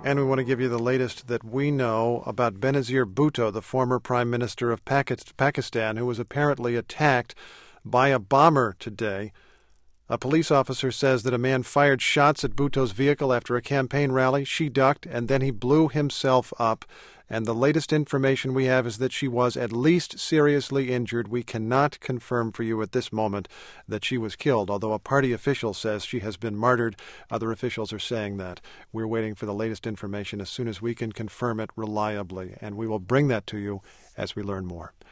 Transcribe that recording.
And we want to give you the latest that we know about Benazir Bhutto, the former Prime Minister of Pakistan, who was apparently attacked by a bomber today. A police officer says that a man fired shots at Bhutto's vehicle after a campaign rally. She ducked, and then he blew himself up. And the latest information we have is that she was at least seriously injured. We cannot confirm for you at this moment that she was killed, although a party official says she has been martyred. Other officials are saying that. We're waiting for the latest information as soon as we can confirm it reliably, and we will bring that to you as we learn more.